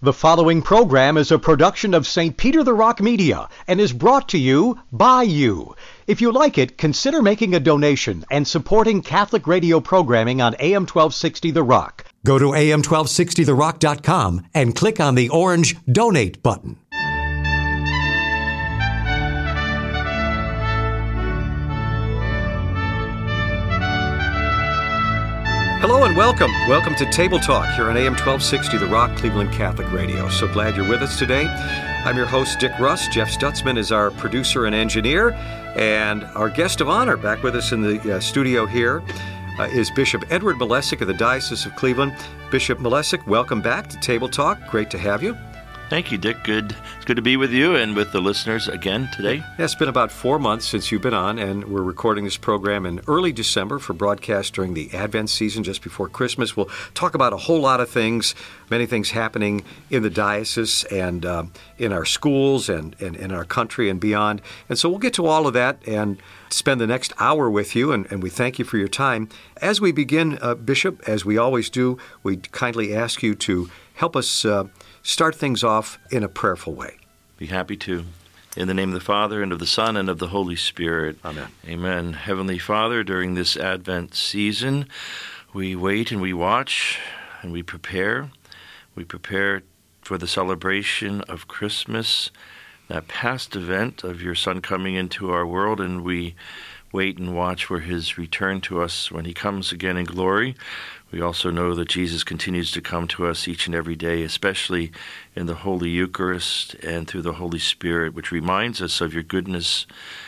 The following program is a production of St. Peter the Rock Media and is brought to you by you. If you like it, consider making a donation and supporting Catholic radio programming on AM 1260 The Rock. Go to am1260therock.com and click on the orange Donate button. Hello and welcome. Welcome to Table Talk here on AM 1260 The Rock, Cleveland Catholic Radio. So glad you're with us today. I'm your host, Dick Russ. Jeff Stutzman is our producer and engineer. And our guest of honor back with us in the studio here is Bishop Edward Malesic of the Diocese of Cleveland. Bishop Malesic, welcome back to Table Talk. Great to have you. Thank you, Dick. Good. It's good to be with you and with the listeners again today. Yeah, it's been about 4 months since you've been on, and we're recording this program in early December for broadcast during the Advent season just before Christmas. We'll talk about a whole lot of things, many things happening in the diocese and in our schools and in our country and beyond. And so we'll get to all of that and spend the next hour with you, and we thank you for your time. As we begin, Bishop, as we always do, we kindly ask you to help us start things off in a prayerful way. Be happy to. In the name of the Father, and of the Son, and of the Holy Spirit. Amen. Amen. Heavenly Father, during this Advent season, we wait and we watch and we prepare. We prepare for the celebration of Christmas, that past event of your Son coming into our world, and we wait and watch for his return to us when he comes again in glory. We also know that Jesus continues to come to us each and every day, especially in the Holy Eucharist and through the Holy Spirit, which reminds us of your goodness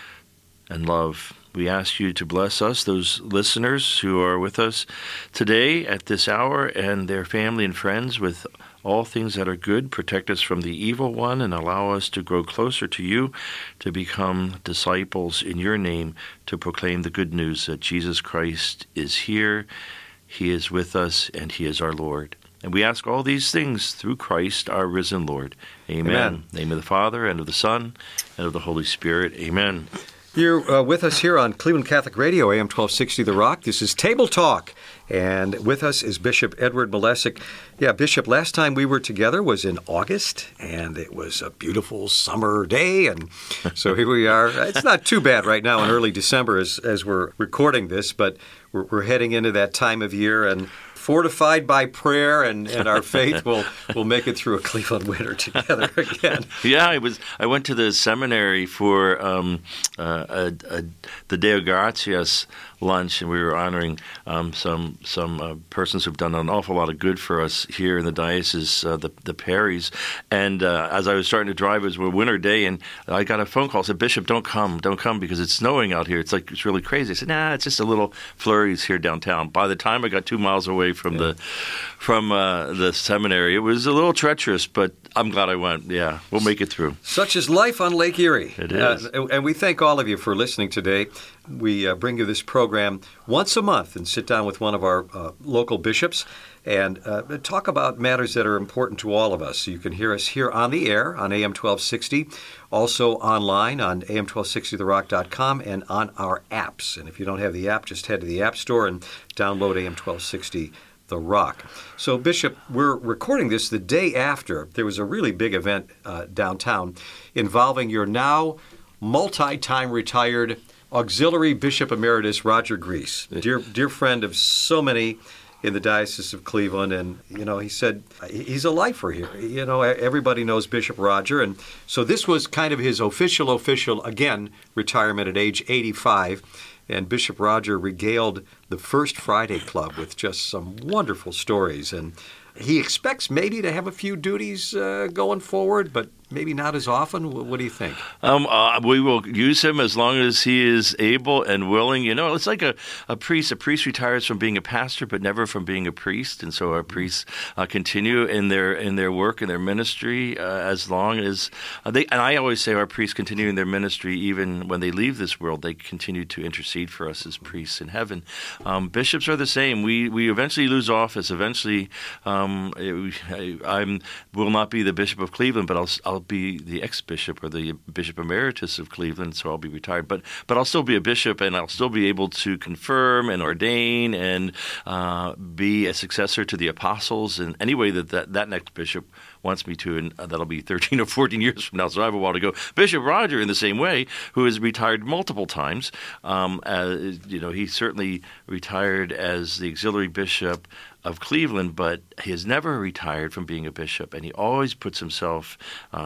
and love. We ask you to bless us, those listeners who are with us today at this hour, and their family and friends with all things that are good. Protect us from the evil one and allow us to grow closer to you, to become disciples in your name, to proclaim the good news that Jesus Christ is here, he is with us, and he is our Lord. And we ask all these things through Christ, our risen Lord. Amen. Amen. In the name of the Father, and of the Son, and of the Holy Spirit. Amen. You're with us here on Cleveland Catholic Radio, AM 1260 The Rock. This is Table Talk, and with us is Bishop Edward Malesic. Yeah, Bishop, last time we were together was in August, and it was a beautiful summer day, and so here we are. It's not too bad right now in early December as we're recording this, but we're heading into that time of year, and fortified by prayer and our faith, we'll make it through a Cleveland winter together again. Yeah, I went to the seminary for the Deo Gratias lunch, and we were honoring some persons who've done an awful lot of good for us here in the diocese, the Perrys. And as I was starting to drive, it was a winter day, and I got a phone call. I said, "Bishop, don't come because it's snowing out here. It's really crazy." I said, "Nah, it's just a little flurries here downtown." By the time I got 2 miles away from the seminary, it was a little treacherous, but I'm glad I went. Yeah, we'll make it through. Such is life on Lake Erie. It is. And we thank all of you for listening today. We bring you this program once a month and sit down with one of our local bishops and talk about matters that are important to all of us. You can hear us here on the air on AM 1260, also online on am1260therock.com and on our apps. And if you don't have the app, just head to the App Store and download AM 1260 The Rock. So, Bishop, we're recording this the day after there was a really big event downtown involving your now multi-time retired Auxiliary Bishop Emeritus Roger Grease, dear friend of so many in the Diocese of Cleveland, and he said he's a lifer here. Everybody knows Bishop Roger, and so this was kind of his official again retirement at age 85. And Bishop Roger regaled the First Friday Club with just some wonderful stories, and he expects maybe to have a few duties going forward, but maybe not as often. What do you think? We will use him as long as he is able and willing. It's like a priest. A priest retires from being a pastor, but never from being a priest. And so our priests continue in their work and their ministry as long as they. And I always say our priests continue in their ministry even when they leave this world. They continue to intercede for us as priests in heaven. Bishops are the same. We eventually lose office. Eventually, I will not be the Bishop of Cleveland, but I'll be the ex-bishop or the Bishop Emeritus of Cleveland, so I'll be retired. But I'll still be a bishop, and I'll still be able to confirm and ordain and be a successor to the apostles in any way that next bishop wants me to, and that'll be 13 or 14 years from now, so I have a while to go. Bishop Roger, in the same way, who has retired multiple times, he certainly retired as the auxiliary bishop of Cleveland, but he has never retired from being a bishop, and he always puts himself,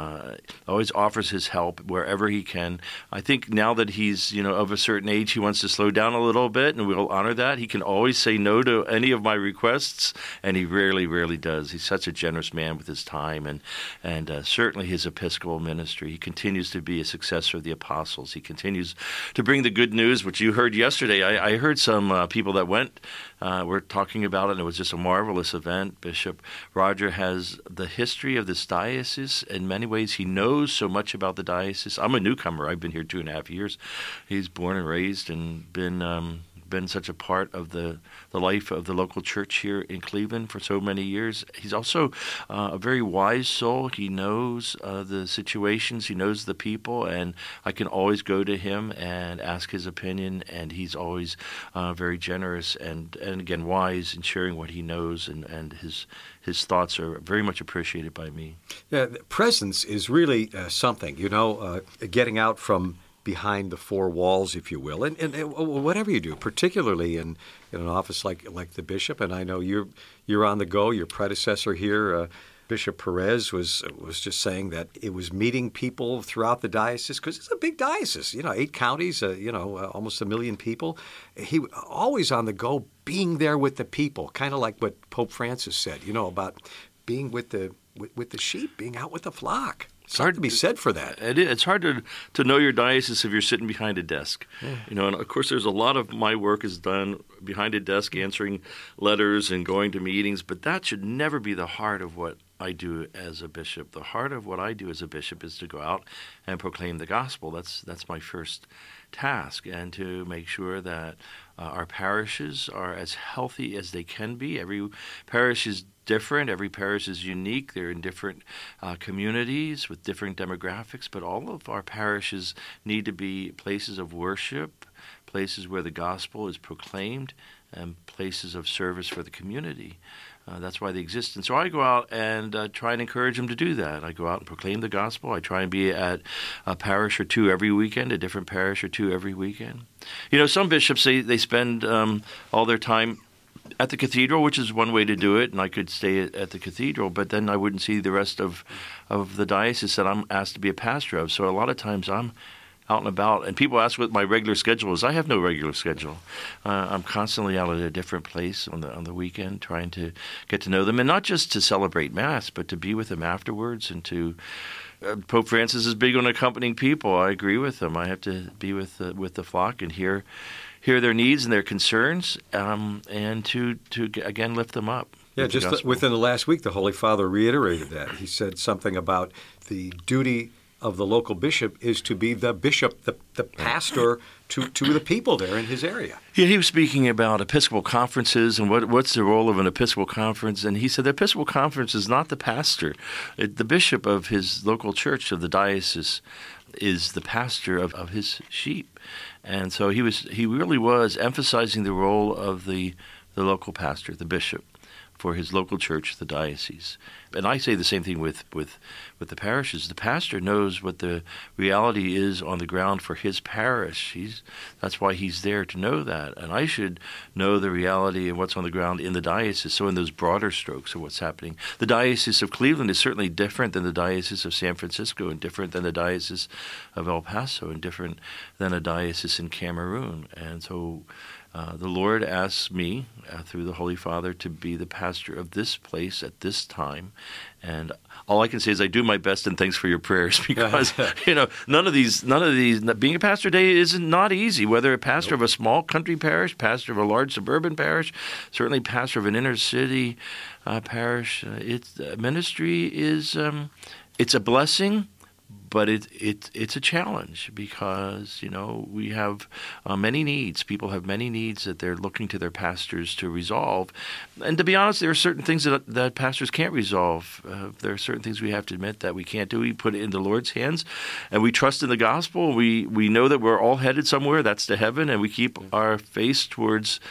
always offers his help wherever he can. I think now that he's, of a certain age, he wants to slow down a little bit, and we'll honor that. He can always say no to any of my requests, and he rarely does. He's such a generous man with his time, and certainly his Episcopal ministry. He continues to be a successor of the apostles. He continues to bring the good news, which you heard yesterday. I heard some people that went were talking about it, and it was just a marvelous event. Bishop Roger has the history of this diocese. In many ways, he knows so much about the diocese. I'm a newcomer. I've been here 2.5 years. He's born and raised and been such a part of the life of the local church here in Cleveland for so many years. He's also a very wise soul. He knows the situations. He knows the people, and I can always go to him and ask his opinion, and he's always very generous and again, wise in sharing what he knows, and his thoughts are very much appreciated by me. Yeah, presence is really something, getting out from behind the four walls, if you will, and whatever you do, particularly in an office like the bishop. And I know you're on the go. Your predecessor here, Bishop Perez, was just saying that it was meeting people throughout the diocese, because it's a big diocese, 8 counties, almost 1 million people. He always on the go, being there with the people, kind of like what Pope Francis said, about being with the sheep, being out with the flock. It's hard to be said for that. It's hard to know your diocese if you're sitting behind a desk. Yeah. And of course there's a lot of my work is done behind a desk, answering letters and going to meetings, but that should never be the heart of what I do as a bishop. The heart of what I do as a bishop is to go out and proclaim the gospel. That's my first task, and to make sure that our parishes are as healthy as they can be. Every parish is different. Every parish is unique. They're in different communities with different demographics, but all of our parishes need to be places of worship, places where the gospel is proclaimed, and places of service for the community. That's why they exist. And so I go out and try and encourage them to do that. I go out and proclaim the gospel. I try and be at a parish or two every weekend, a different parish or two every weekend. Some bishops, they spend all their time at the cathedral, which is one way to do it, and I could stay at the cathedral, but then I wouldn't see the rest of the diocese that I'm asked to be a pastor of. So a lot of times I'm out and about, and people ask what my regular schedule is. I have no regular schedule. I'm constantly out at a different place on the weekend, trying to get to know them, and not just to celebrate Mass, but to be with them afterwards, and to Pope Francis is big on accompanying people. I agree with him. I have to be with the flock and hear their needs and their concerns, and to again lift them up. Yeah, just within the last week, the Holy Father reiterated that. He said something about the duty of the local bishop is to be the bishop, the pastor to the people there in his area. Yeah, he was speaking about Episcopal conferences and what's the role of an Episcopal conference. And he said the Episcopal conference is not the pastor. The bishop of his local church, of the diocese, is the pastor of his sheep. And so he really was emphasizing the role of the local pastor, the bishop, for his local church, the diocese. And I say the same thing with the parishes. The pastor knows what the reality is on the ground for his parish. That's why he's there, to know that. And I should know the reality of what's on the ground in the diocese. So in those broader strokes of what's happening. The Diocese of Cleveland is certainly different than the Diocese of San Francisco, and different than the Diocese of El Paso, and different than a diocese in Cameroon. And so the Lord asks me, through the Holy Father, to be the pastor of this place at this time. And all I can say is I do my best, and thanks for your prayers, because none of these being a pastor today is not easy. Whether a pastor of a small country parish, pastor of a large suburban parish, certainly pastor of an inner city parish, ministry is it's a blessing. But it's a challenge, because we have many needs. People have many needs that they're looking to their pastors to resolve. And to be honest, there are certain things that pastors can't resolve. There are certain things we have to admit that we can't do. We put it in the Lord's hands, and we trust in the gospel. We know that we're all headed somewhere. That's to heaven, and we keep our face towards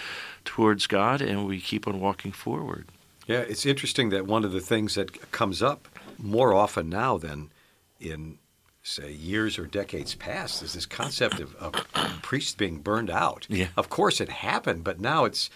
God, and we keep on walking forward. Yeah, it's interesting that one of the things that comes up more often now than in, say, years or decades past, is this concept of priests being burned out. Yeah. Of course, it happened, but now it's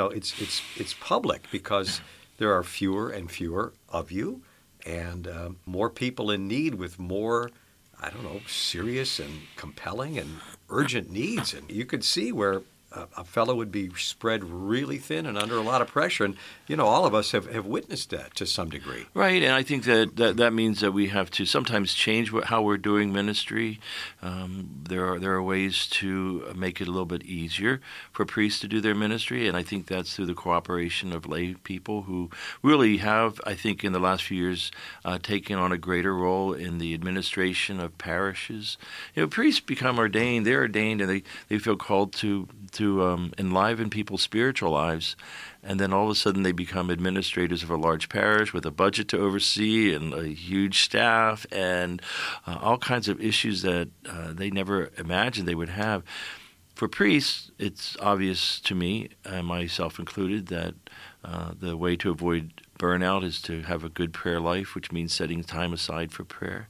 public because there are fewer and fewer of you, and more people in need with more, I don't know, serious and compelling and urgent needs. And you could see where a fellow would be spread really thin and under a lot of pressure. And, all of us have witnessed that to some degree. Right, and I think that means that we have to sometimes change how we're doing ministry. There are ways to make it a little bit easier for priests to do their ministry, and I think that's through the cooperation of lay people who really have, I think, in the last few years, taken on a greater role in the administration of parishes. Priests become ordained; they're ordained, and they feel called to enliven people's spiritual lives, and then all of a sudden they become administrators of a large parish with a budget to oversee and a huge staff and all kinds of issues that they never imagined they would have. For priests, it's obvious to me, myself included, that the way to avoid burnout is to have a good prayer life, which means setting time aside for prayer.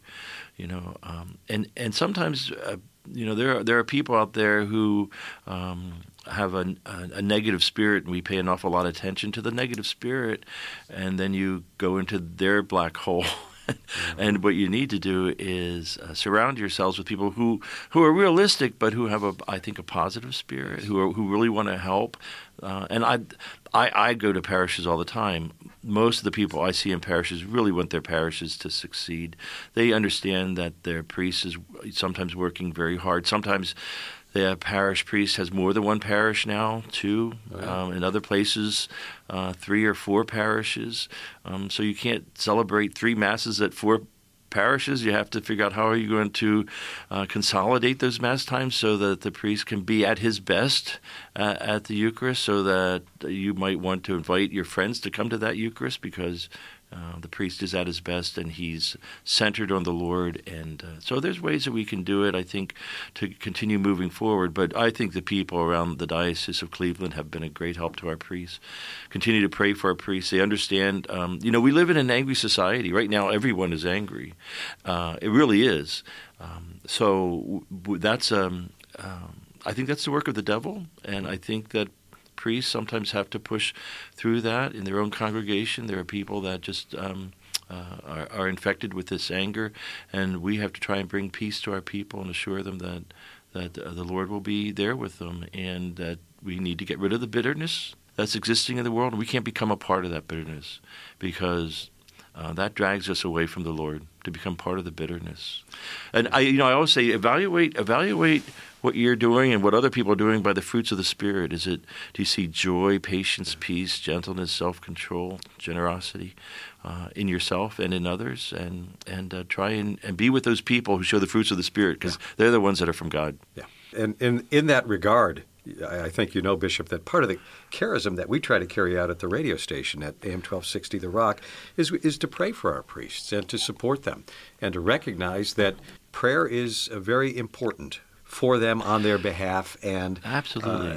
And sometimes there are people out there who have a negative spirit, and we pay an awful lot of attention to the negative spirit, and then you go into their black hole. And what you need to do is surround yourselves with people who are realistic, but who have I think a positive spirit, who really want to help. And I go to parishes all the time. Most of the people I see in parishes really want their parishes to succeed. They understand that their priest is sometimes working very hard. Sometimes the parish priest has more than one parish now, too. In other places, 3 or 4 parishes. So you can't celebrate 3 masses at 4 parishes. You have to figure out how are you going to consolidate those mass times so that the priest can be at his best at the Eucharist, so that you might want to invite your friends to come to that Eucharist because the priest is at his best and he's centered on the Lord. And so there's ways that we can do it, I think, to continue moving forward. But I think the people around the Diocese of Cleveland have been a great help to our priests. Continue to pray for our priests. They understand, we live in an angry society. Right now, everyone is angry. It really is. So that's, I think that's the work of the devil. And I think that priests sometimes have to push through that in their own congregation. There are people that just are infected with this anger, and we have to try and bring peace to our people and assure them that the Lord will be there with them, and that we need to get rid of the bitterness that's existing in the world. And we can't become a part of that bitterness because that drags us away from the Lord, to become part of the bitterness. And I always say, evaluate what you're doing and what other people are doing by the fruits of the Spirit. Do you see joy, patience, peace, gentleness, self-control, generosity in yourself and in others? And try and be with those people who show the fruits of the Spirit, because they're the ones that are from God. Yeah. And in that regard, I think you know, Bishop, that part of the charism that we try to carry out at the radio station at AM 1260 The Rock is to pray for our priests and to support them and to recognize that prayer is very important for them on their behalf. And absolutely,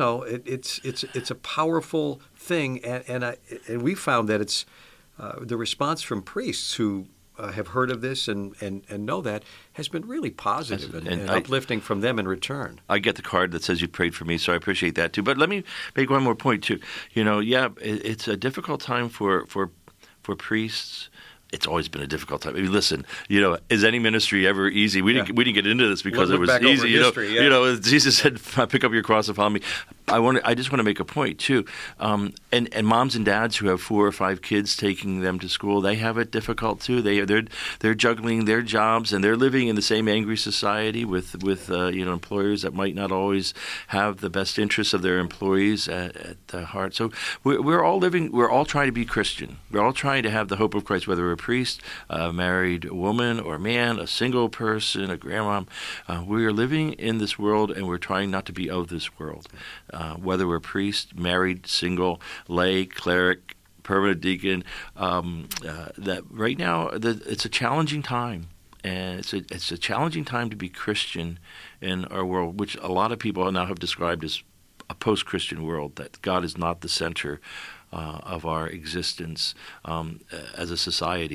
it's a powerful thing, and we found that it's the response from priests who have heard of this and know that has been really positive and uplifting from them in return. I get the card that says you prayed for me, so I appreciate that too. But let me make one more point too. It's a difficult time for priests. It's always been a difficult time. I mean, listen, is any ministry ever easy? We didn't get into this because it was easy. Jesus said, "Pick up your cross and follow me." I just want to make a point too. And moms and dads who have 4 or 5 kids taking them to school, they have it difficult too. They're juggling their jobs, and they're living in the same angry society with employers that might not always have the best interests of their employees at heart. So we're all trying to be Christian. We're all trying to have the hope of Christ, whether we're a priest, a married woman or man, a single person, a grandmom. We are living in this world, and we're trying not to be of this world. Whether we're priest, married, single, lay, cleric, permanent deacon, that right now it's a challenging time, and it's a challenging time to be Christian in our world, which a lot of people now have described as a post-Christian world, that God is not the center of our existence as a society.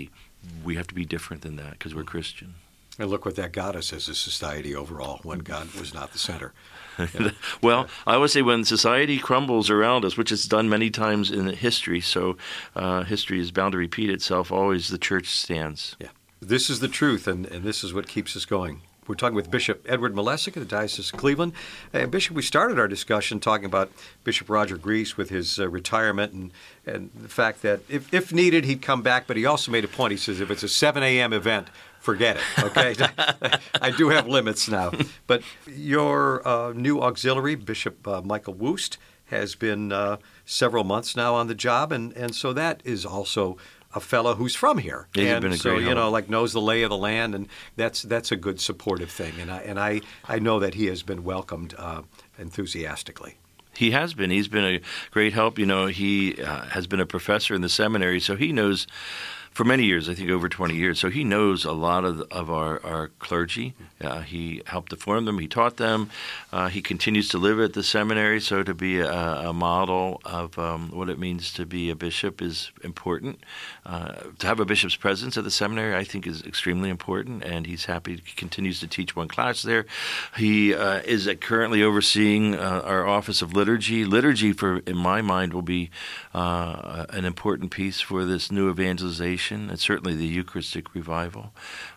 we have to be different than that because we're Christian. And look what that got us as a society overall when God was not the center. Yeah. Well, I always say when society crumbles around us, which it's done many times in history, so history is bound to repeat itself, always the church stands. Yeah. This is the truth, and this is what keeps us going. We're talking with Bishop Edward Malesic of the Diocese of Cleveland. Bishop, we started our discussion talking about Bishop Roger Grease with his retirement and the fact that if needed, he'd come back, but he also made a point. He says if it's a 7 a.m. event, forget it, okay? I do have limits now. But your new auxiliary, Bishop Michael Woost, has been several months now on the job, and so that is also a fellow who's from here. He's and been a so, great help. like knows the lay of the land, and that's a good supportive thing. And I know that he has been welcomed enthusiastically. He has been. He's been a great help. He has been a professor in the seminary, so he knows for many years, I think over 20 years. So he knows a lot of our clergy. He helped to form them. He taught them. He continues to live at the seminary, so to be a model of what it means to be a bishop is important. To have a bishop's presence at the seminary, I think, is extremely important, and he's happy. He continues to teach one class there. He is currently overseeing our Office of Liturgy. Liturgy, in my mind, will be an important piece for this new evangelization, and certainly the Eucharistic revival.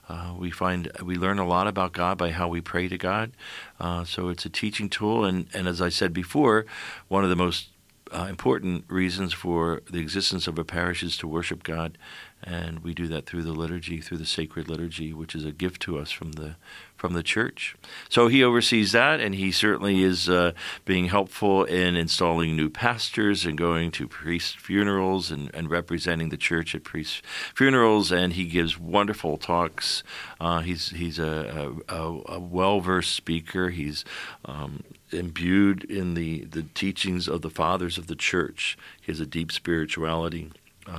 We learn a lot about God by how we pray to God. So it's a teaching tool, and as I said before, one of the most important reasons for the existence of a parish is to worship God, and we do that through the liturgy, through the sacred liturgy, which is a gift to us from the church. So he oversees that, and he certainly is being helpful in installing new pastors and going to priest funerals and representing the church at priest funerals, and he gives wonderful talks. He's a well-versed speaker. He's imbued in the teachings of the fathers of the church. He has a deep spirituality.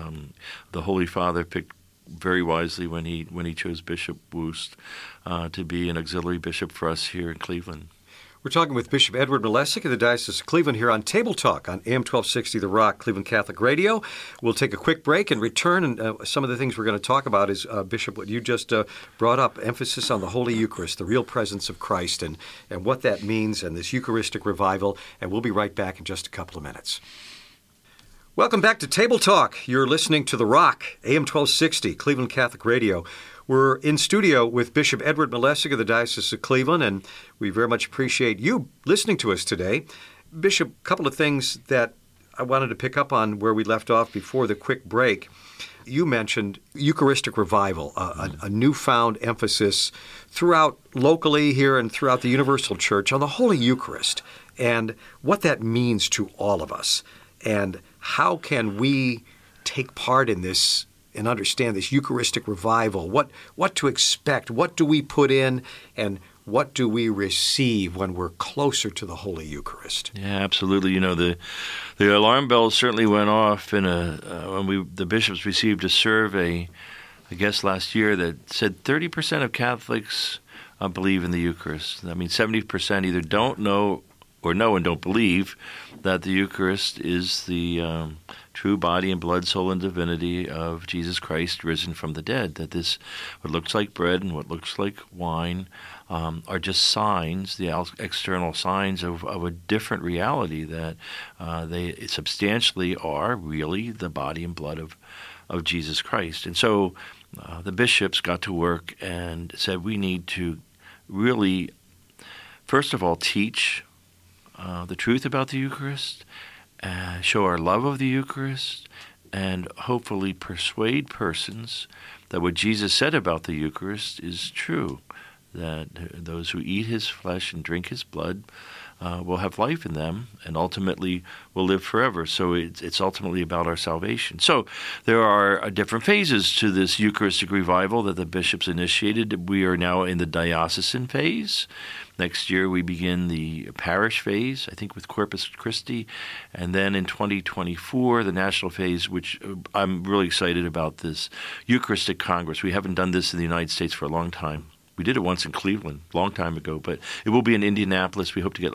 The Holy Father picked very wisely when he chose Bishop Woost to be an auxiliary bishop for us here in Cleveland. We're talking with Bishop Edward Malesic of the Diocese of Cleveland here on Table Talk on AM 1260 The Rock, Cleveland Catholic Radio. We'll take a quick break and return, and some of the things we're going to talk about is, Bishop, what you just brought up, emphasis on the Holy Eucharist, the real presence of Christ, and what that means, and this Eucharistic revival, and we'll be right back in just a couple of minutes. Welcome back to Table Talk. You're listening to The Rock, AM 1260, Cleveland Catholic Radio. We're in studio with Bishop Edward Malesic of the Diocese of Cleveland, and we very much appreciate you listening to us today. Bishop, a couple of things that I wanted to pick up on where we left off before the quick break. You mentioned Eucharistic revival, a newfound emphasis throughout locally here and throughout the Universal Church on the Holy Eucharist and what that means to all of us. And how can we take part in this and understand this Eucharistic revival? What to expect? What do we put in? And what do we receive when we're closer to the Holy Eucharist? Yeah, absolutely. The alarm bells certainly went off when the bishops received a survey, I guess last year, that said 30% of Catholics believe in the Eucharist. That means 70% either don't know or know and don't believe that the Eucharist is the true body and blood, soul, and divinity of Jesus Christ risen from the dead, that this, what looks like bread and what looks like wine, are just signs, the external signs of a different reality, that they substantially are really the body and blood of Jesus Christ. And so the bishops got to work and said we need to really, first of all, teach the truth about the Eucharist, show our love of the Eucharist, and hopefully persuade persons that what Jesus said about the Eucharist is true, that those who eat his flesh and drink his blood will have life in them and ultimately will live forever. So it's ultimately about our salvation. So there are different phases to this Eucharistic revival that the bishops initiated. We are now in the diocesan phase. Next year we begin the parish phase, I think with Corpus Christi, and then in 2024 the national phase, which I'm really excited about, this Eucharistic Congress. We haven't done this in the United States for a long time. We did it once in Cleveland, a long time ago, but it will be in Indianapolis. We hope to get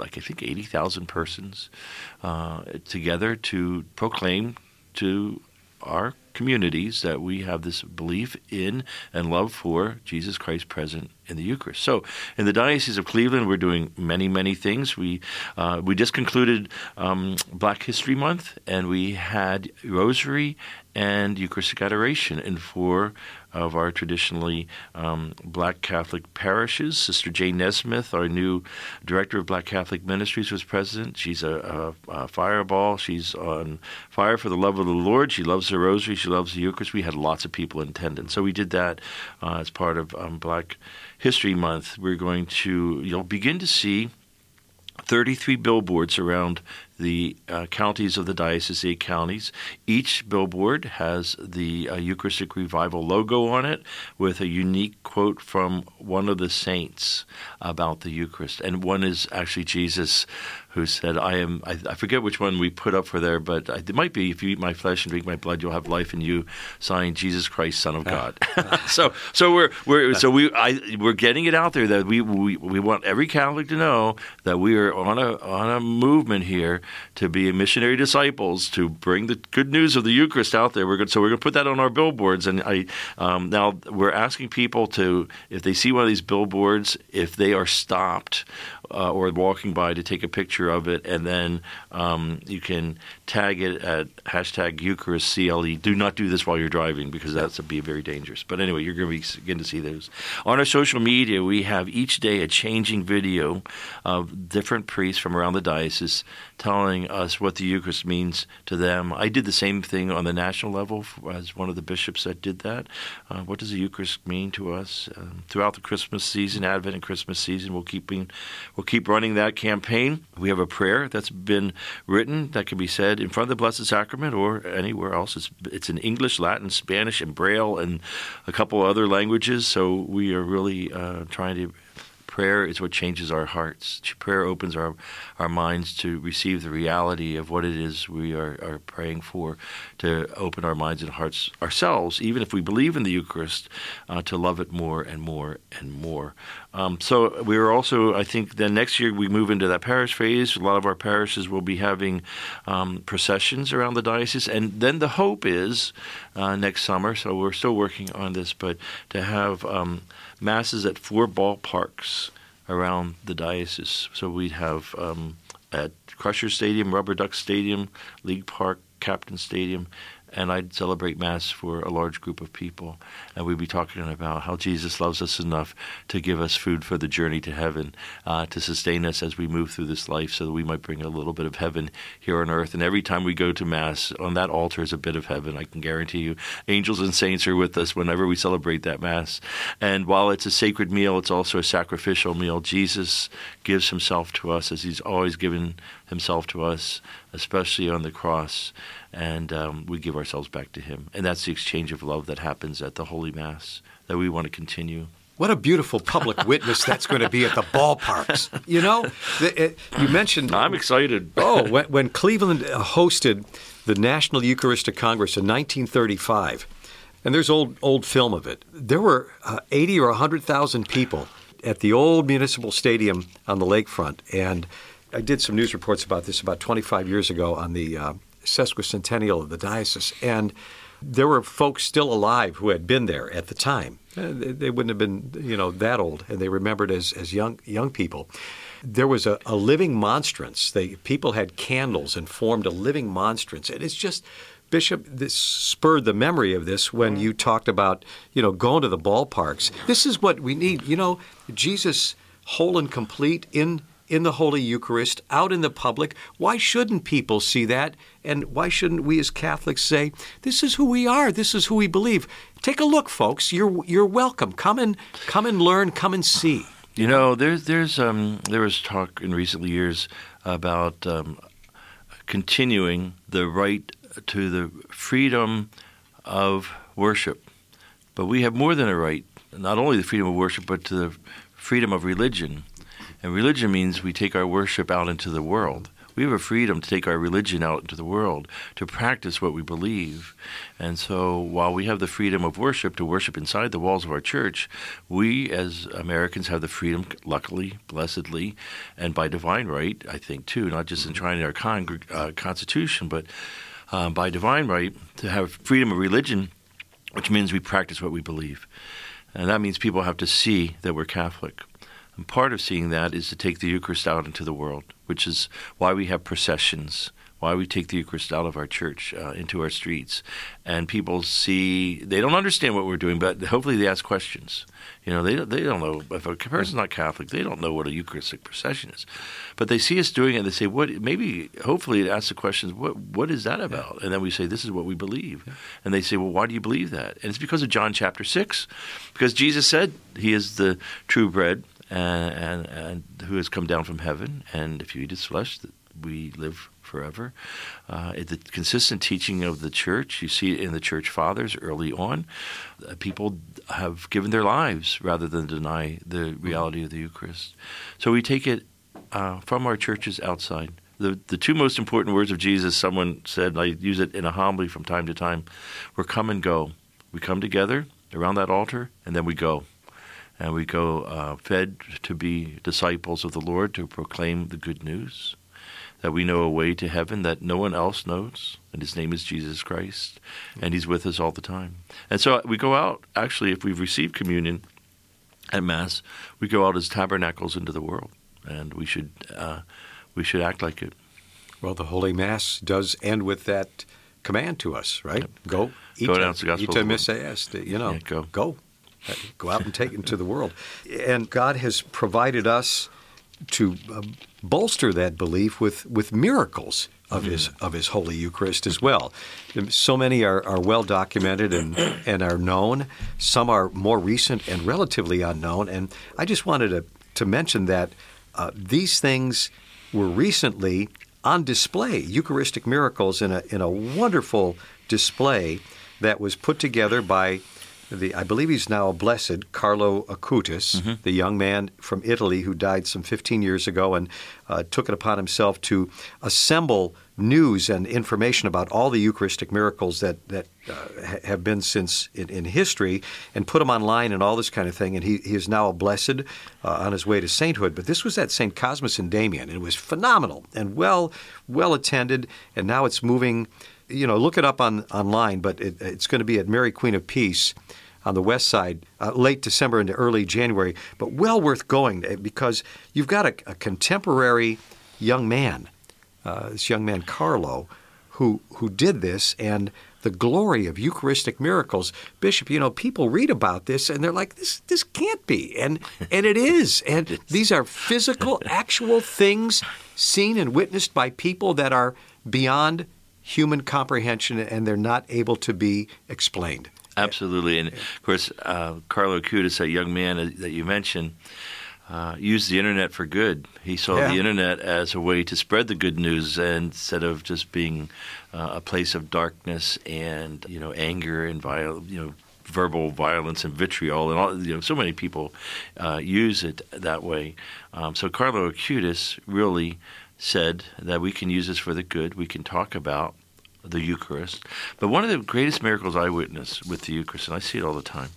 80,000 persons together to proclaim to our communities that we have this belief in and love for Jesus Christ present in the Eucharist. So in the Diocese of Cleveland, we're doing many, many things. We just concluded Black History Month, and we had Rosary and Eucharistic Adoration in 4 of our traditionally Black Catholic parishes. Sister Jane Nesmith, our new Director of Black Catholic Ministries, was present. She's a fireball. She's on fire for the love of the Lord. She loves the Rosary. She loves the Eucharist. We had lots of people in attendance. So we did that as part of Black History Month. You'll begin to see 33 billboards around the counties of the diocese, 8 counties. Each billboard has the Eucharistic Revival logo on it with a unique quote from one of the saints about the Eucharist. And one is actually Jesus, who said, I forget which one we put up for there, but it might be, if you eat my flesh and drink my blood, you'll have life in you, signed Jesus Christ, Son of God. So we're getting it out there that we want every Catholic to know that we are on a movement here to be missionary disciples, to bring the good news of the Eucharist out there. We're going to put that on our billboards. And now we're asking people to, if they see one of these billboards, if they are stopped or walking by, to take a picture of it, and then you can tag it at #EucharistCLE. Do not do this while you're driving, because that's be very dangerous. But anyway, you're going to begin to see those. On our social media, we have each day a changing video of different priests from around the diocese telling us what the Eucharist means to them. I did the same thing on the national level as one of the bishops that did that. What does the Eucharist mean to us? Throughout the Christmas season, Advent and Christmas season, we'll keep running that campaign. We have a prayer that's been written that can be said in front of the Blessed Sacrament or anywhere else. It's in English, Latin, Spanish, and Braille, and a couple other languages. So we are really trying to. Prayer is what changes our hearts. Prayer opens our minds to receive the reality of what it is we are praying for, to open our minds and hearts ourselves, even if we believe in the Eucharist, to love it more and more and more. So we are also, I think, then next year we move into that parish phase. A lot of our parishes will be having processions around the diocese. And then the hope is next summer, so we're still working on this, but to have masses at 4 ballparks around the diocese. So we'd have at Crusher Stadium, Rubber Duck Stadium, League Park, Captain Stadium, and I'd celebrate Mass for a large group of people. And we'd be talking about how Jesus loves us enough to give us food for the journey to heaven, to sustain us as we move through this life, so that we might bring a little bit of heaven here on earth. And every time we go to Mass, on that altar is a bit of heaven, I can guarantee you. Angels and saints are with us whenever we celebrate that Mass. And while it's a sacred meal, it's also a sacrificial meal. Jesus gives himself to us as he's always given himself to us, especially on the cross. And we give ourselves back to him. And that's the exchange of love that happens at the Holy Mass that we want to continue. What a beautiful public witness that's going to be at the ballparks. You know, you mentioned... I'm excited. When Cleveland hosted the National Eucharistic Congress in 1935, and there's old film of it, there were 80 or 100,000 people at the old municipal stadium on the lakefront. And I did some news reports about this about 25 years ago on the sesquicentennial of the diocese, and there were folks still alive who had been there at the time. They wouldn't have been, that old, and they remembered as young people. There was a living monstrance. People had candles and formed a living monstrance, and it's just, Bishop, this spurred the memory of this when you talked about, going to the ballparks. This is what we need. Jesus, whole and complete in the Holy Eucharist, out in the public. Why shouldn't people see that? And why shouldn't we as Catholics say, this is who we are, this is who we believe? Take a look, folks. You're welcome. Come and learn, come and see. There was talk in recent years about continuing the right to the freedom of worship. But we have more than a right, not only the freedom of worship, but to the freedom of religion. And religion means we take our worship out into the world. We have a freedom to take our religion out into the world, to practice what we believe. And so while we have the freedom of worship to worship inside the walls of our church, we as Americans have the freedom, luckily, blessedly, and by divine right, I think, too, not just enshrined in our Constitution, but by divine right to have freedom of religion, which means we practice what we believe. And that means people have to see that we're Catholic. And part of seeing that is to take the Eucharist out into the world, which is why we have processions, why we take the Eucharist out of our church into our streets. And people see, they don't understand what we're doing, but hopefully they ask questions. They don't know, if a person's not Catholic, they don't know what a Eucharistic procession is. But they see us doing it and they say, hopefully it asks the questions, what is that about? And then we say, this is what we believe. Yeah. And they say, well, why do you believe that? And it's because of John chapter 6, because Jesus said he is the true bread and who has come down from heaven, and if you eat his flesh, we live forever. The consistent teaching of the church, you see it in the church fathers early on. People have given their lives rather than deny the reality of the Eucharist. So we take it from our churches outside. The two most important words of Jesus, someone said, and I use it in a homily from time to time, were come and go. We come together around that altar, and then we go. And we go fed to be disciples of the Lord, to proclaim the good news, that we know a way to heaven that no one else knows, and his name is Jesus Christ, and he's with us all the time. And so we go out, actually, if we've received communion at Mass, we go out as tabernacles into the world, and we should act like it. Well, the Holy Mass does end with that command to us, right? Yep. Go announce the gospel. Ite missa est, go. Go out and take it into the world. And God has provided us to bolster that belief with miracles of his Holy Eucharist as well. So many are well documented and are known. Some are more recent and relatively unknown. And I just wanted to mention that these things were recently on display, Eucharistic miracles in a wonderful display that was put together by I believe he's now a blessed, Carlo Acutis, the young man from Italy who died some 15 years ago and took it upon himself to assemble news and information about all the Eucharistic miracles that have been since in history and put them online and all this kind of thing. And he is now a blessed on his way to sainthood. But this was at St. Cosmas and Damian. It was phenomenal and well attended. And now it's moving. Look it up online, but it's going to be at Mary Queen of Peace on the west side, late December into early January. But well worth going because you've got a contemporary young man, this young man Carlo, who did this, and the glory of Eucharistic miracles. Bishop, people read about this and they're like, this can't be, and it is. And these are physical, actual things seen and witnessed by people that are beyond human comprehension, and they're not able to be explained. Absolutely. And, of course, Carlo Acutis, that young man that you mentioned, used the Internet for good. He saw the Internet as a way to spread the good news instead of just being a place of darkness and, anger and verbal violence and vitriol. And all, so many people use it that way. So Carlo Acutis really said that we can use this for the good. We can talk about the Eucharist. But one of the greatest miracles I witness with the Eucharist, and I see it all the time,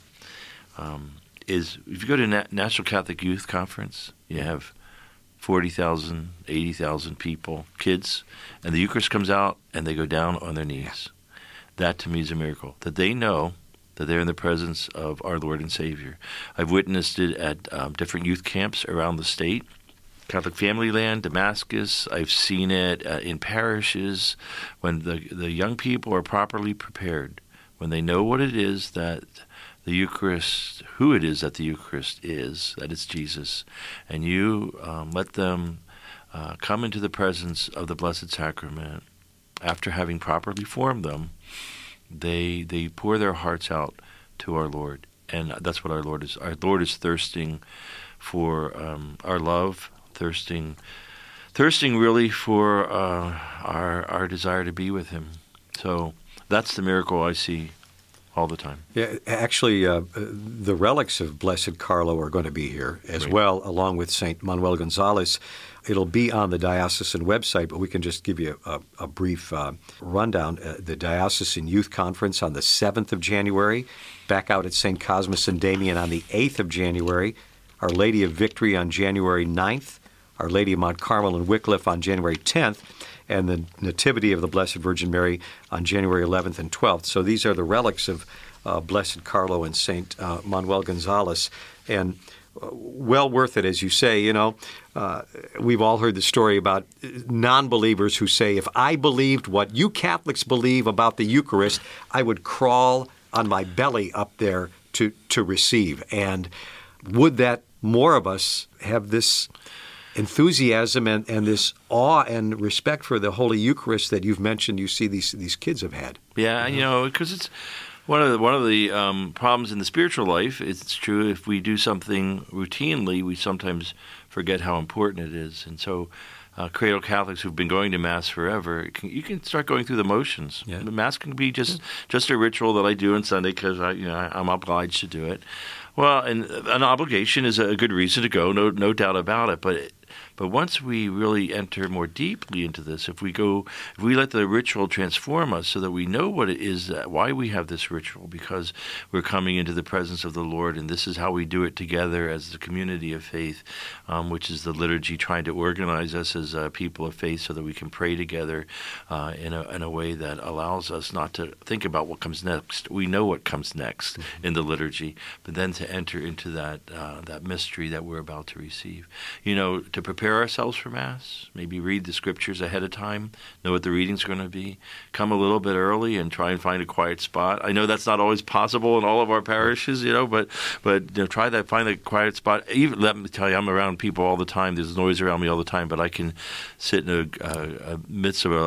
is if you go to National Catholic Youth Conference, you have 40,000, 80,000 people, kids, and the Eucharist comes out and they go down on their knees. That to me is a miracle, that they know that they're in the presence of our Lord and Savior. I've witnessed it at different youth camps around the state. Catholic Family Land, Damascus. I've seen it in parishes when the young people are properly prepared, when they know what it is that the Eucharist, who it is that the Eucharist is, that it's Jesus, and you let them come into the presence of the Blessed Sacrament. After having properly formed them, they pour their hearts out to our Lord, and that's what our Lord is. Our Lord is thirsting for our love, thirsting really for our desire to be with Him. So that's the miracle I see all the time. Yeah, actually, the relics of Blessed Carlo are going to be here as well, along with St. Manuel Gonzalez. It'll be on the diocesan website, but we can just give you a brief rundown. The Diocesan Youth Conference on the 7th of January, back out at St. Cosmas and Damian on the 8th of January, Our Lady of Victory on January 9th, Our Lady of Mount Carmel and Wycliffe on January 10th, and the Nativity of the Blessed Virgin Mary on January 11th and 12th. So these are the relics of Blessed Carlo and St. Manuel Gonzalez. And well worth it, as you say. We've all heard the story about non-believers who say, if I believed what you Catholics believe about the Eucharist, I would crawl on my belly up there to receive. And would that more of us have this enthusiasm and this awe and respect for the Holy Eucharist that you've mentioned you see these kids have had? Yeah, because it's one of the problems in the spiritual life. It's true, if we do something routinely, we sometimes forget how important it is. And so cradle Catholics who've been going to Mass forever, you can start going through the motions. Yeah. The Mass can be just a ritual that I do on Sunday because I'm obliged to do it. Well, and an obligation is a good reason to go, no doubt about it. But once we really enter more deeply into this, if we let the ritual transform us so that we know what it is, why we have this ritual, because we're coming into the presence of the Lord, and this is how we do it together as the community of faith, which is the liturgy trying to organize us as people of faith so that we can pray together in a way that allows us not to think about what comes next. We know what comes next in the liturgy, but then to enter into that mystery that we're about to receive. To prepare ourselves for Mass, maybe read the Scriptures ahead of time, know what the reading's going to be, come a little bit early and try and find a quiet spot. I know that's not always possible in all of our parishes, but try that, find a quiet spot. Even, let me tell you, I'm around people all the time. There's noise around me all the time, but I can sit in a midst of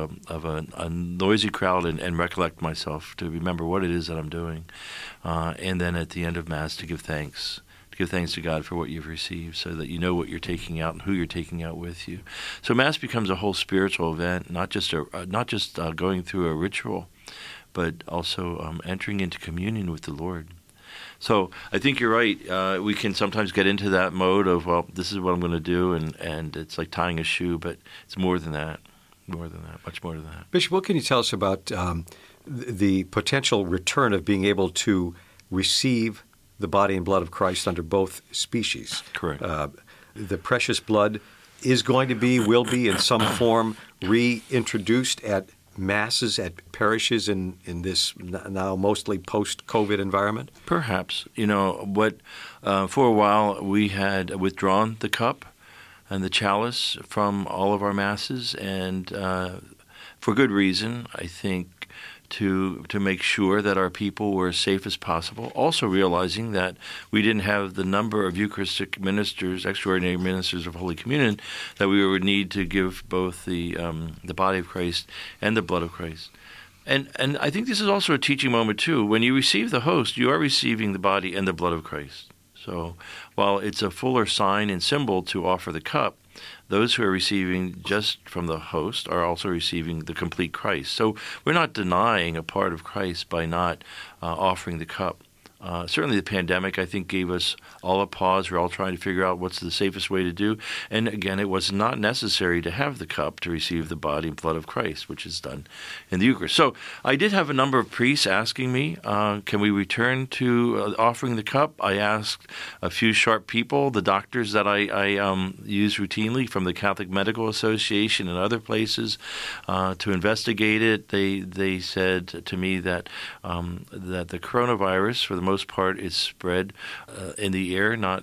a noisy crowd and recollect myself, to remember what it is that I'm doing, and then at the end of Mass to give thanks. Give thanks to God for what you've received so that you know what you're taking out and who you're taking out with you. So Mass becomes a whole spiritual event, not just going through a ritual, but also entering into communion with the Lord. So I think you're right. We can sometimes get into that mode of, well, this is what I'm going to do, and it's like tying a shoe, but it's more than that, much more than that. Bishop, what can you tell us about the potential return of being able to receive the body and blood of Christ under both species? Correct. The precious blood will be in some form reintroduced at Masses, at parishes in this now mostly post-COVID environment? Perhaps. For a while we had withdrawn the cup and the chalice from all of our Masses, and for good reason, I think, to make sure that our people were as safe as possible, also realizing that we didn't have the number of Eucharistic ministers, extraordinary ministers of Holy Communion, that we would need to give both the body of Christ and the blood of Christ. And I think this is also a teaching moment, too. When you receive the host, you are receiving the body and the blood of Christ. So while it's a fuller sign and symbol to offer the cup, those who are receiving just from the host are also receiving the complete Christ. So we're not denying a part of Christ by not offering the cup. Certainly the pandemic, I think, gave us all a pause. We're all trying to figure out what's the safest way to do. And again, it was not necessary to have the cup to receive the body and blood of Christ, which is done in the Eucharist. So I did have a number of priests asking me, can we return to offering the cup? I asked a few sharp people, the doctors that I use routinely from the Catholic Medical Association and other places, to investigate it. They said to me that the coronavirus, for the most part, is spread in the air, not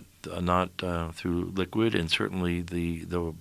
through liquid, and certainly the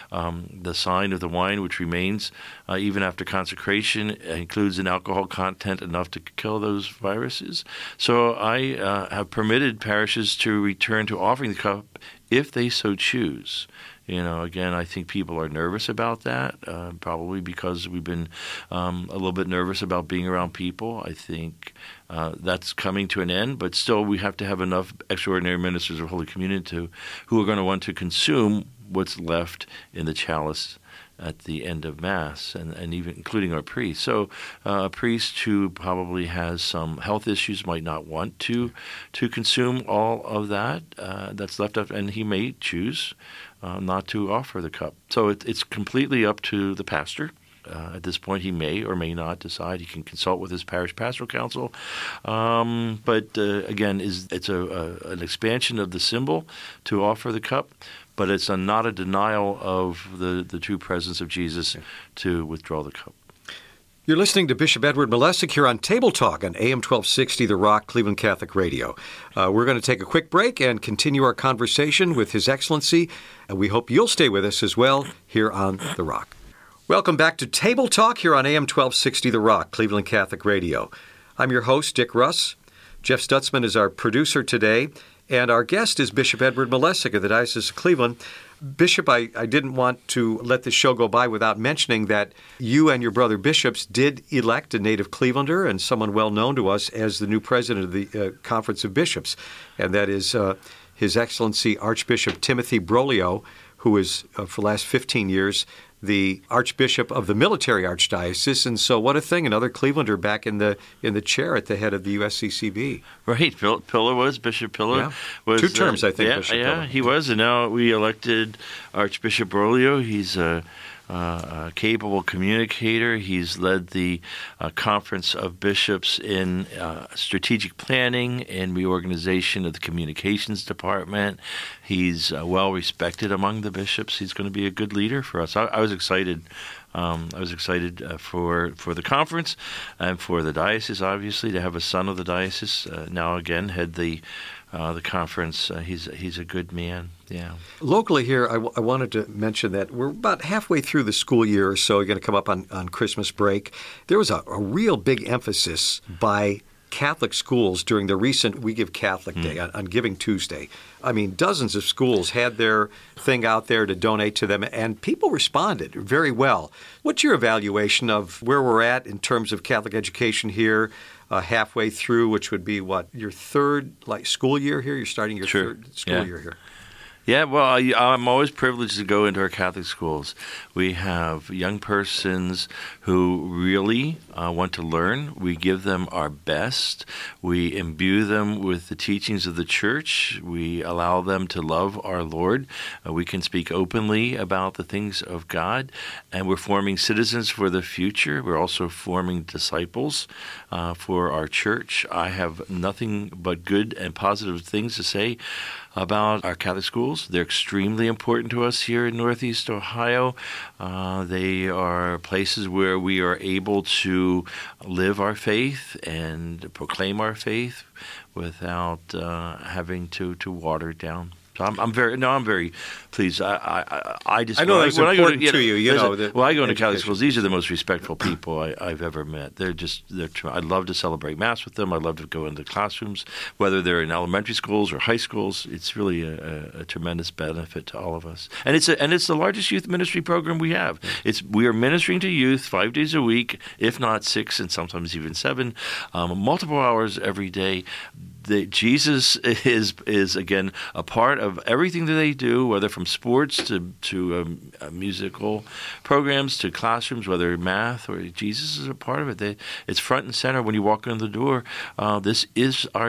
sign of the wine, which remains even after consecration, includes an alcohol content enough to kill those viruses. So I have permitted parishes to return to offering the cup if they so choose. Again, I think people are nervous about that, probably because we've been a little bit nervous about being around people. I think that's coming to an end, but still we have to have enough extraordinary ministers of Holy Communion who are going to want to consume what's left in the chalice at the end of Mass, and even including our priest. So a priest who probably has some health issues might not want to consume all of that that's left up, and he may choose not to offer the cup. So it's completely up to the pastor At this point, he may or may not decide. He can consult with his parish pastoral council. But again, it's an expansion of the symbol to offer the cup, but it's not a denial of the true presence of Jesus to withdraw the cup. You're listening to Bishop Edward Malesic here on Table Talk on AM 1260 The Rock, Cleveland Catholic Radio. We're going to take a quick break and continue our conversation with His Excellency, and we hope you'll stay with us as well here on The Rock. Welcome back to Table Talk here on AM 1260 The Rock, Cleveland Catholic Radio. I'm your host, Dick Russ. Jeff Stutzman is our producer today, and our guest is Bishop Edward Malesic of the Diocese of Cleveland. Bishop, I didn't want to let this show go by without mentioning that you and your brother bishops did elect a native Clevelander and someone well known to us as the new president of the Conference of Bishops, and that is His Excellency Archbishop Timothy Broglio, who is, for the last 15 years, the Archbishop of the Military Archdiocese. And so what a thing, another Clevelander back in the chair at the head of the USCCB. Right. Bishop Pillar was 2 terms, I think. Bishop Pillar. He was, and now we elected Archbishop Broglio. He's a capable communicator. He's led the Conference of Bishops in strategic planning and reorganization of the communications department. He's well respected among the bishops. He's going to be a good leader for us. I was excited. For the conference and for the diocese, obviously, to have a son of the diocese now again head the conference. He's a good man. Yeah. Locally here, I wanted to mention that we're about halfway through the school year or so. You're going to come up on Christmas break. There was a real big emphasis by Catholic schools during the recent We Give Catholic Day on Giving Tuesday. I mean, dozens of schools had their thing out there to donate to them, and people responded very well. What's your evaluation of where we're at in terms of Catholic education here, halfway through, which would be, your third school year here? You're starting your third school year here. Yeah, well, I'm always privileged to go into our Catholic schools. We have young persons who really want to learn. We give them our best. We imbue them with the teachings of the Church. We allow them to love our Lord. We can speak openly about the things of God, and we're forming citizens for the future. We're also forming disciples for our church. I have nothing but good and positive things to say about our Catholic schools. They're extremely important to us here in Northeast Ohio. They are places where we are able to live our faith and proclaim our faith without having to water it down. So I'm very pleased. I just I know that's important to you. I go into Catholic schools. These are the most respectful people I've ever met. I love to celebrate Mass with them. I love to go into classrooms, whether they're in elementary schools or high schools. It's really a tremendous benefit to all of us. And it's the largest youth ministry program we have. We are ministering to youth 5 days a week, if not 6, and sometimes even 7, multiple hours every day. Jesus is again a part of everything that they do, whether from sports to musical programs to classrooms, whether math or Jesus is a part of it. It's front and center when you walk in the door. This is our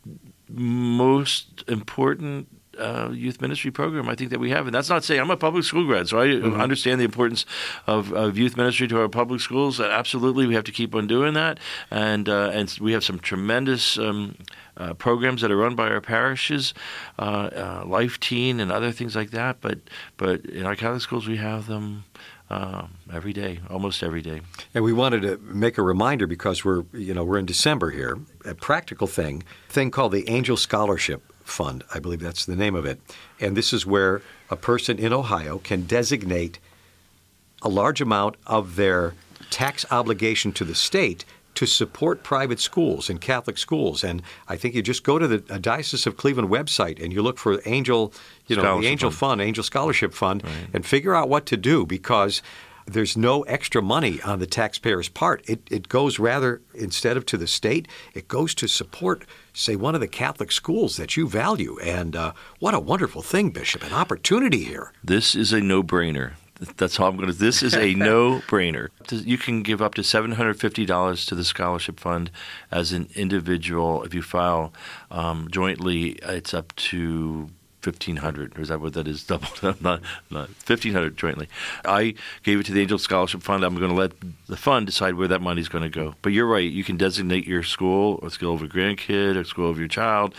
most important youth ministry program I think that we have. And that's not saying I'm a public school grad, so I understand the importance of youth ministry to our public schools. Absolutely, we have to keep on doing that. And we have some tremendous programs that are run by our parishes, Life Teen and other things like that. But in our Catholic schools, we have them every day, almost every day. And we wanted to make a reminder because we're in December here. A practical thing called the Angel Scholarship Fund, I believe that's the name of it. And this is where a person in Ohio can designate a large amount of their tax obligation to the state to support private schools and Catholic schools. And I think you just go to the Diocese of Cleveland website and you look for Angel, the Angel Fund, Angel Scholarship Fund, right, and figure out what to do, because there's no extra money on the taxpayer's part. It goes rather, instead of to the state, it goes to support, say, one of the Catholic schools that you value. And what a wonderful thing, Bishop, an opportunity here. This is a no-brainer. That's all I'm going to. This is a no-brainer. You can give up to $750 to the scholarship fund as an individual. If you file jointly, it's up to 1,500, or is that what that is? Double, not 1,500 jointly. I gave it to the Angel Scholarship Fund. I'm going to let the fund decide where that money is going to go. But you're right. You can designate your school, or school of a grandkid, or school of your child,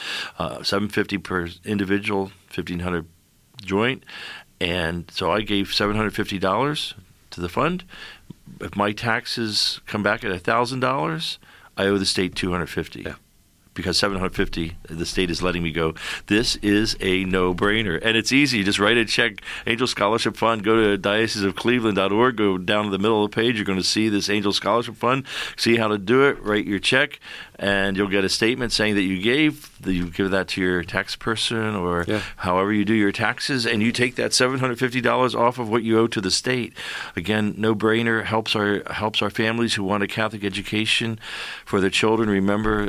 $750 per individual, $1,500 joint. And so I gave $750 to the fund. If my taxes come back at $1,000, I owe the state $250. Yeah. Because $750, the state is letting me go. This is a no-brainer. And it's easy. You just write a check, Angel Scholarship Fund, go to dioceseofcleveland.org, go down to the middle of the page. You're going to see this Angel Scholarship Fund, see how to do it, write your check, and you'll get a statement saying that you give that to your tax person or however you do your taxes, and you take that $750 off of what you owe to the state. Again, no-brainer, helps our families who want a Catholic education for their children. Remember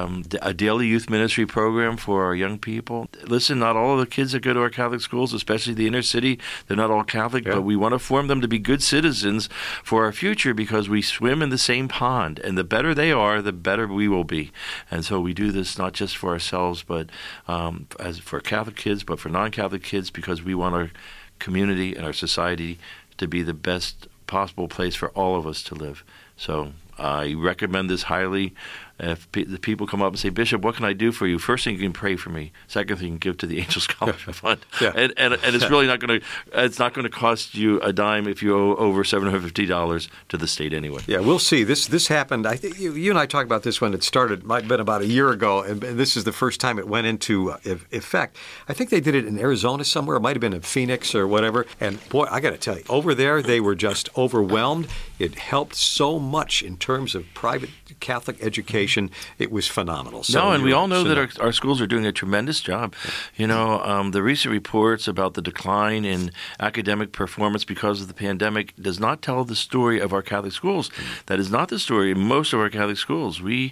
a daily youth ministry program for our young people. Listen, not all of the kids that go to our Catholic schools, especially the inner city, they're not all Catholic, but we want to form them to be good citizens for our future because we swim in the same pond, and the better they are, the better we will be. And so we do this not just for ourselves, but as for Catholic kids, but for non-Catholic kids, because we want our community and our society to be the best possible place for all of us to live. So I recommend this highly. If the people come up and say, Bishop, what can I do for you? First thing, you can pray for me. Second thing, you can give to the Angel Scholarship Fund. And it's really not going to cost you a dime if you owe over $750 to the state anyway. Yeah, we'll see. This happened. I think you and I talked about this when it started. Might have been about a year ago, and this is the first time it went into effect. I think they did it in Arizona somewhere. It might have been in Phoenix or whatever. And boy, I got to tell you, over there they were just overwhelmed. It helped so much in terms of private Catholic education. It was phenomenal. So and we all know that our schools are doing a tremendous job. You know, the recent reports about the decline in academic performance because of the pandemic does not tell the story of our Catholic schools. That is not the story in most of our Catholic schools. If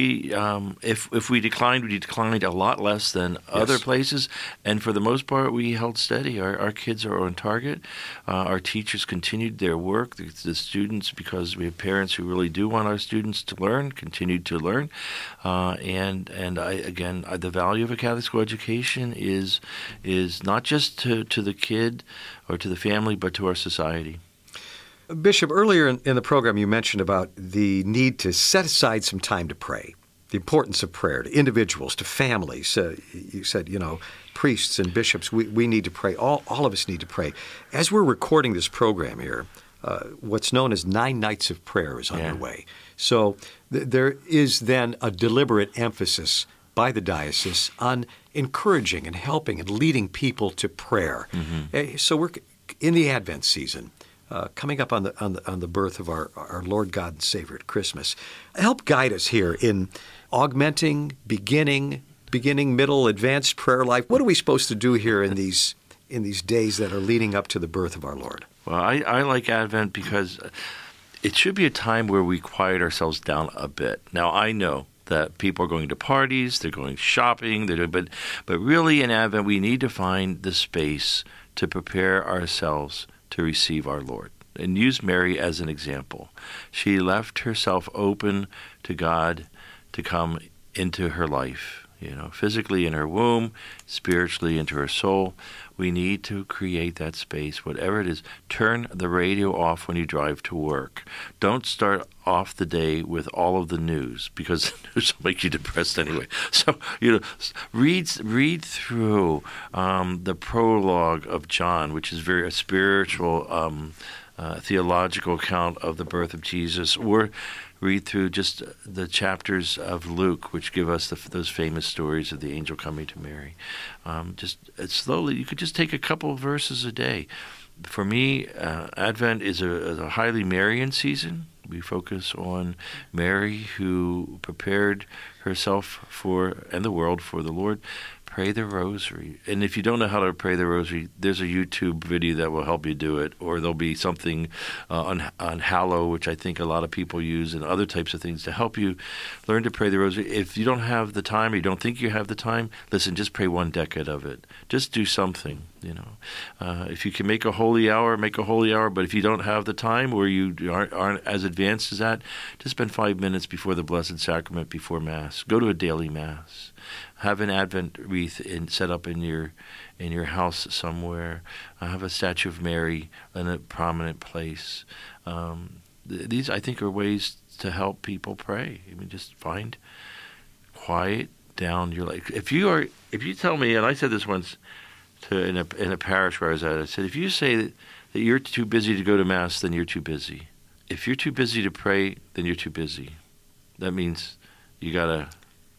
we declined a lot less than other places, and for the most part, we held steady. Our kids are on target. Our teachers continued their work. The students, because we have parents who really do want our students to learn, continued to learn. The value of a Catholic school education is not just to the kid or to the family, but to our society. Bishop, earlier in the program you mentioned about the need to set aside some time to pray, the importance of prayer to individuals, to families. You said, priests and bishops, we need to pray. All of us need to pray. As we're recording this program here, what's known as 9 Nights of Prayer is underway. So there is then a deliberate emphasis by the diocese on encouraging and helping and leading people to prayer. Mm-hmm. So we're in the Advent season, coming up on the birth of our Lord God and Savior at Christmas. Help guide us here in augmenting, beginning, middle, advanced prayer life. What are we supposed to do here in these days that are leading up to the birth of our Lord? Well, I like Advent because it should be a time where we quiet ourselves down a bit. Now, I know that people are going to parties, they're going shopping, but really in Advent we need to find the space to prepare ourselves to receive our Lord. And use Mary as an example. She left herself open to God to come into her life. Physically in her womb, spiritually into her soul. We need to create that space, whatever it is. Turn the radio off when you drive to work. Don't start off the day with all of the news, because the news will make you depressed anyway. So, read through the prologue of John, which is very a spiritual, theological account of the birth of Jesus, or read through just the chapters of Luke, which give us those famous stories of the angel coming to Mary. Slowly, you could just take a couple of verses a day. For me, Advent is a highly Marian season. We focus on Mary, who prepared herself and the world for the Lord. Pray the rosary. And if you don't know how to pray the rosary, there's a YouTube video that will help you do it, or there'll be something on Hallow, which I think a lot of people use, and other types of things to help you learn to pray the rosary. If you don't have the time, or you don't think you have the time, listen, just pray 1 decade of it. Just do something, If you can make a holy hour, make a holy hour, but if you don't have the time, or you aren't as advanced as that, just spend 5 minutes before the Blessed Sacrament, before Mass. Go to a daily Mass. Have an Advent wreath set up in your house somewhere. Have a statue of Mary in a prominent place. These, I think, are ways to help people pray. I mean, just quiet down your life. If you tell me, and I said this once in a parish where I was at, I said, if you say that you're too busy to go to Mass, then you're too busy. If you're too busy to pray, then you're too busy. That means you gotta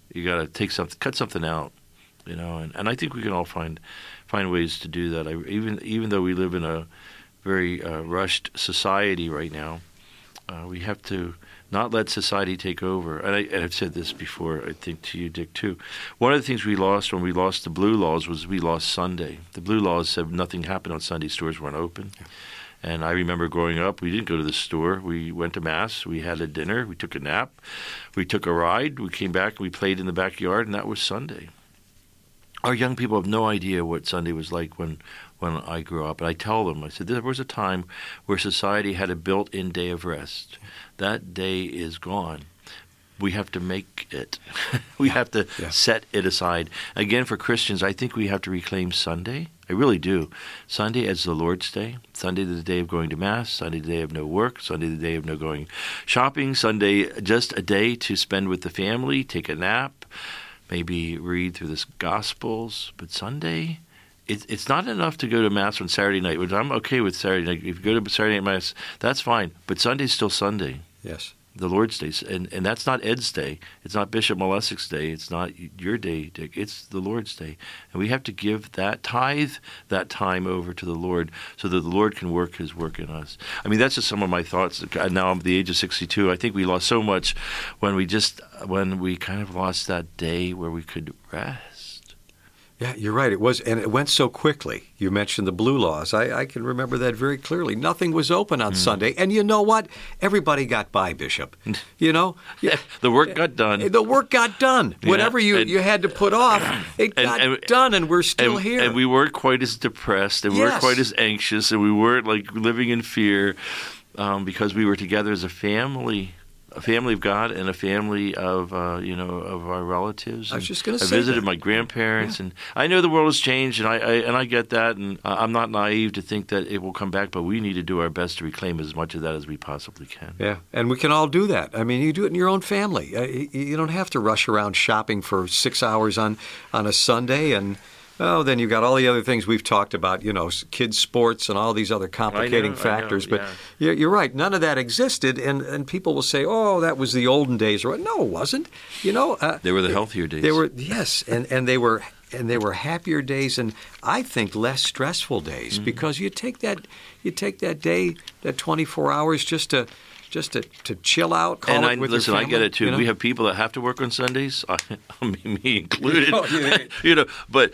cut something out, And I think we can all find ways to do that. Even though we live in a very rushed society right now, we have to not let society take over. And I've said this before, I think, to you, Dick, too. One of the things we lost when we lost the blue laws was we lost Sunday. The blue laws said nothing happened on Sunday. Stores weren't open. Yeah. And I remember growing up, we didn't go to the store. We went to Mass. We had a dinner. We took a nap. We took a ride. We came back. We played in the backyard, and that was Sunday. Our young people have no idea what Sunday was like when I grew up. And I tell them, I said, there was a time where society had a built-in day of rest. That day is gone. We have to make it. We have to set it aside. Again, for Christians, I think we have to reclaim Sunday. I really do. Sunday as the Lord's Day. Sunday the day of going to Mass. Sunday the day of no work. Sunday the day of no going shopping. Sunday just a day to spend with the family, take a nap, maybe read through the Gospels. But Sunday, it's not enough to go to Mass on Saturday night, which I'm okay with Saturday night. If you go to Saturday night Mass, that's fine. But Sunday's still Sunday. Yes. The Lord's Day. And that's not Ed's day. It's not Bishop Malesik's day. It's not your day, Dick. It's the Lord's day. And we have to give that time over to the Lord so that the Lord can work his work in us. I mean, that's just some of my thoughts. Now I'm at the age of 62. I think we lost so much when we kind of lost that day where we could rest. Yeah, you're right. It was, and it went so quickly. You mentioned the blue laws. I can remember that very clearly. Nothing was open on Sunday, and you know what? Everybody got by, Bishop. The work got done. The work got done. Yeah. Whatever you had to put off, it got done, and we're still here. And we weren't quite as depressed, and we weren't quite as anxious, and we weren't like living in fear because we were together as a family of God and a family of of our relatives. I was just going to say, I visited my grandparents, and I know the world has changed, and I get that, and I'm not naive to think that it will come back, but we need to do our best to reclaim as much of that as we possibly can. Yeah, and we can all do that. I mean, you do it in your own family. You don't have to rush around shopping for 6 hours on a Sunday, and then you've got all the other things we've talked about, kids' sports and all these other complicating factors. But you're right. None of that existed. And people will say, oh, that was the olden days. No, it wasn't. They were the healthier days. They were, yes. And they were happier days and I think less stressful days because you take that day, that 24 hours just to chill out, call it with your family. I get it too. We have people that have to work on Sundays, me included. But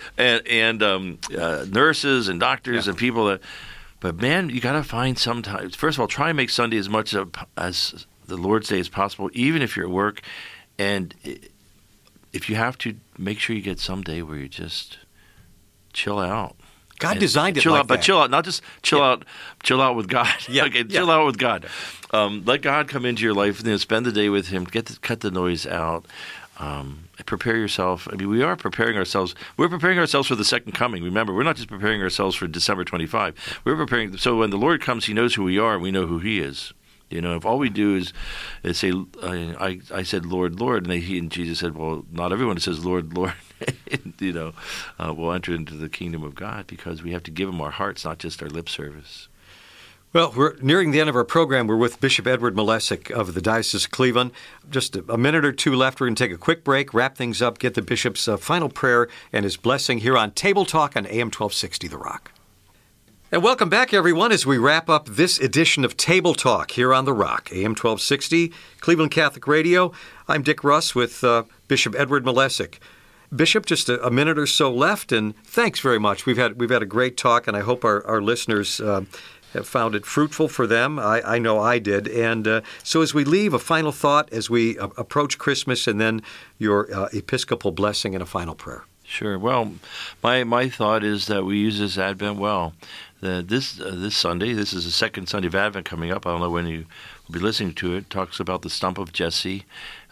nurses and doctors and people that. But man, you got to find sometimes. First of all, try and make Sunday as much as the Lord's Day as possible, even if you're at work. And if you have to, make sure you get some day where you just chill out. God designed it chill like out, but that. Chill out, not just chill out. Chill out with God. Yeah. Okay, chill out with God. Let God come into your life. Spend the day with Him. Cut the noise out. Prepare yourself. I mean, we are preparing ourselves. We're preparing ourselves for the second coming. Remember, we're not just preparing ourselves for December 25. We're preparing. So when the Lord comes, He knows who we are, and we know who He is. If all we do is say, I said, Lord, Lord, and Jesus said, well, not everyone says, Lord, Lord, will enter into the kingdom of God because we have to give Him our hearts, not just our lip service. Well, we're nearing the end of our program. We're with Bishop Edward Malesik of the Diocese of Cleveland. Just a minute or two left. We're going to take a quick break, wrap things up, get the Bishop's final prayer and his blessing here on Table Talk on AM 1260 The Rock. And welcome back, everyone, as we wrap up this edition of Table Talk here on The Rock, AM 1260, Cleveland Catholic Radio. I'm Dick Russ with Bishop Edward Malesik. Bishop, just a minute or so left, and thanks very much. We've had a great talk, and I hope our listeners have found it fruitful for them. I know I did. And so as we leave, a final thought as we approach Christmas, and then your Episcopal blessing and a final prayer. Sure. Well, my thought is that we use this Advent well. This Sunday, this is the second Sunday of Advent coming up. I don't know when you will be listening to it. Talks about the stump of Jesse.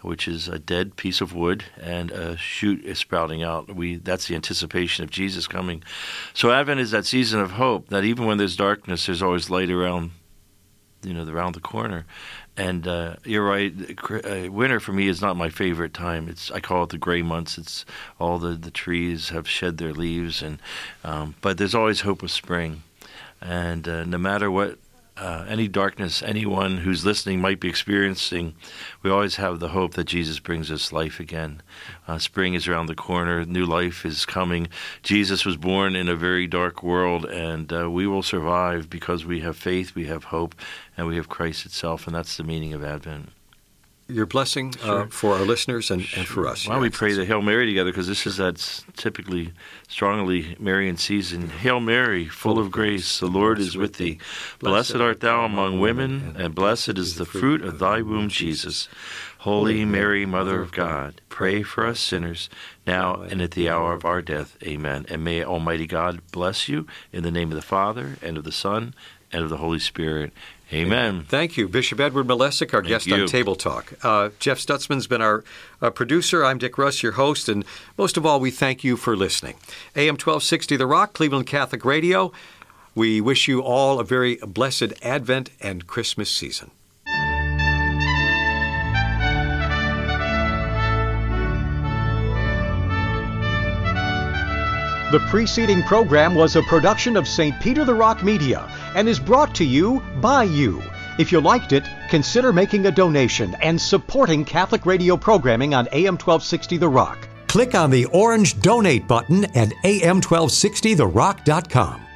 which is a dead piece of wood, and a shoot is sprouting out. That's the anticipation of Jesus coming. So Advent is that season of hope, that even when there's darkness, there's always light around the corner. And you're right, winter for me is not my favorite time. I call it the gray months. It's all the trees have shed their leaves, but there's always hope of spring. And no matter what any darkness anyone who's listening might be experiencing, we always have the hope that Jesus brings us life again. Spring is around the corner. New life is coming. Jesus was born in a very dark world, and we will survive because we have faith, we have hope, and we have Christ itself, and that's the meaning of Advent. Your blessing for our listeners and for us. Why don't we pray the Hail Mary together, because this is that typically strongly Marian season. Hail Mary, full of grace, the Lord is with thee. Blessed art thou among women, and blessed is the fruit of thy womb, Jesus. Holy Mary, Mother of God, pray for us sinners, now and at the hour of our death. Amen. And may Almighty God bless you in the name of the Father, and of the Son, and of the Holy Spirit. Amen. Thank you, Bishop Edward Malesic, our guest on Table Talk. Jeff Stutzman's been our producer. I'm Dick Russ, your host, and most of all, we thank you for listening. AM 1260 The Rock, Cleveland Catholic Radio. We wish you all a very blessed Advent and Christmas season. The preceding program was a production of St. Peter the Rock Media and is brought to you by you. If you liked it, consider making a donation and supporting Catholic radio programming on AM 1260 The Rock. Click on the orange Donate button at am1260therock.com.